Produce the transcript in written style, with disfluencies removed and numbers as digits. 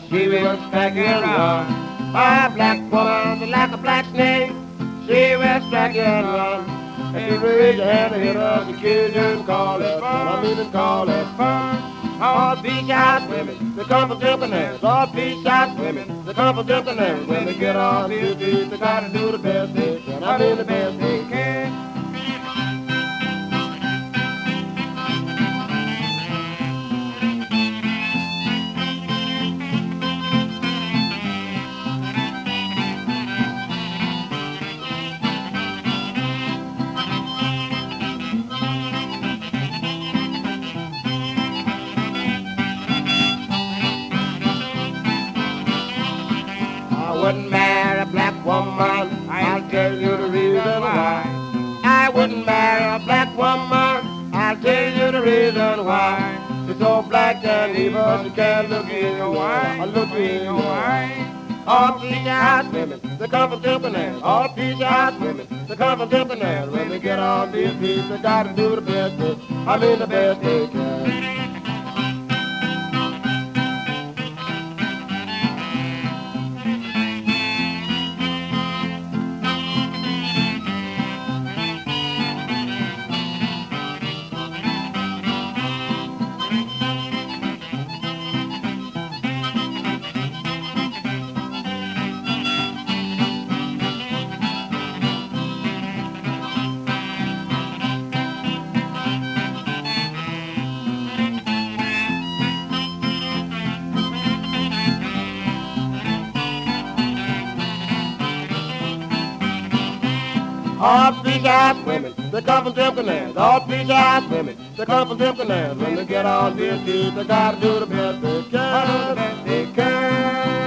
She was striking and run. A black woman like a black snake. She was striking and run. If you raise your hand and hit her, the kids and call it fun. I mean and call it fun. All beach-house women, they come from different areas. All beach-house women, they come from different areas. When they get on their feet, they gotta do the best they can. I mean the best they can. I wouldn't marry a black woman, I'll tell you the reason why. I wouldn't marry a black woman, I'll tell you the reason why. She's so black and evil, she can't look in your eye, look in your eye. All peach-eyed women, they come from different areas. All peach-eyed women, they come from different areas. When they get on these feet, they gotta do the best they, I mean the best they can. All peach-eyed women, they come from different lands. All peach-eyed women, they come from different lands. When they get on their feet, they gotta do the best they can. Do the best they can.